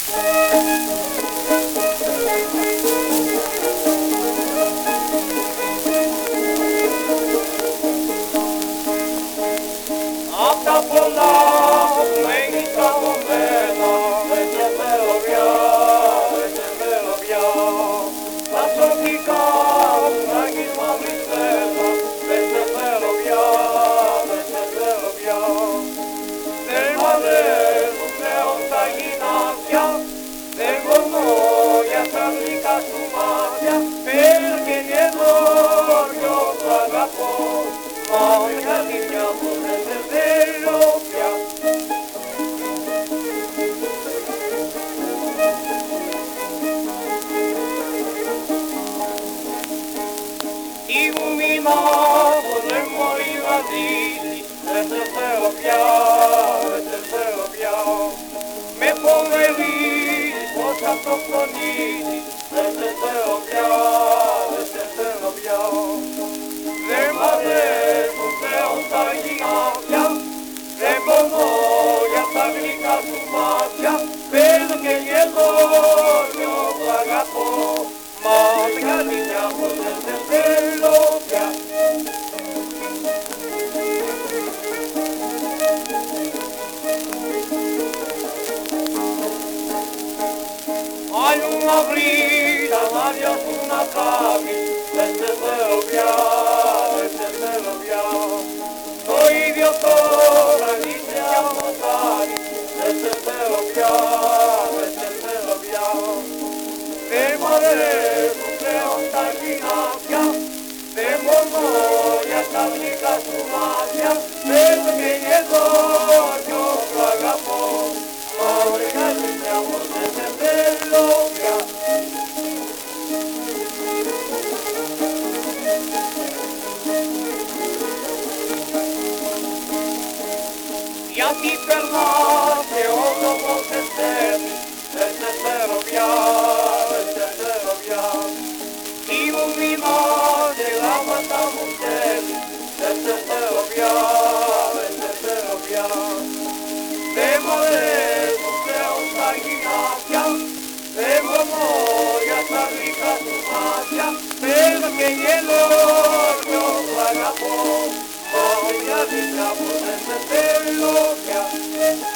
Απ' τα πολλά που με έχεις καμωμένα, δεν σε θέλω πια, δεν σε θέλω πια. Τα σωτικά μου να έχεις μαυρισμένα, δεν σε θέλω πια, δεν σε θέλω πια. Δεν μ' αρέσουν πλέον τα γυνάτια, δεν μπορώ για τα γλυκά σου μάτια. Πέρα και καινούριο που αγαπώ, μα με κάτι πια που δεν σε θέλω πια. Η γουμινά πως δεν μπορεί να ζήσει, δεν σε θέλω πια, δεν σε θέλω πια. Με φοβερείς πως αυτοκτονήσεις, δεν σε θέλω πια, δεν σε θέλω πια. Δεν μ' αρέσουν πλέον τα γυνάτια, δεν μπορώ για τα γλυκά σου μάτια. Παίζω και γελώνιο που αγαπώ, μα με κάτι πια πως δεν σε θέλω πια. Άλλου να βρεις τα μάτια σου να τράβεις, δεν σε θέλω πια, δεν σε θέλω πια. Το ίδιο τώρα είσαι αμοτάρι, δεν σε θέλω πια, δεν σε θέλω πια. Δεν μ' αρέσουν πλέον τα γυνάτια, δεν μπορώ για τα γλυκά σου μάτια. Παίζω και γελώνιο που αγαπώ, μα με κάτι πια πως δεν σε θέλω πια. Γιατί περνάς και όσο πως σε στέλνεις, δεν σε θέλω πια, δεν σε θέλω πια. Η γουμινά και λάμπατα μου στέλνεις, δεν σε θέλω πια, δεν σε θέλω πια. Δεν μ' αρέσουν πλέον τα γυνάτια, δεν μπορώ για τα γλυκά σου μάτια. Παίζω και γελώνιο που αγαπώ, μα με νοιάζει πια πως δεν σε θέλω πια.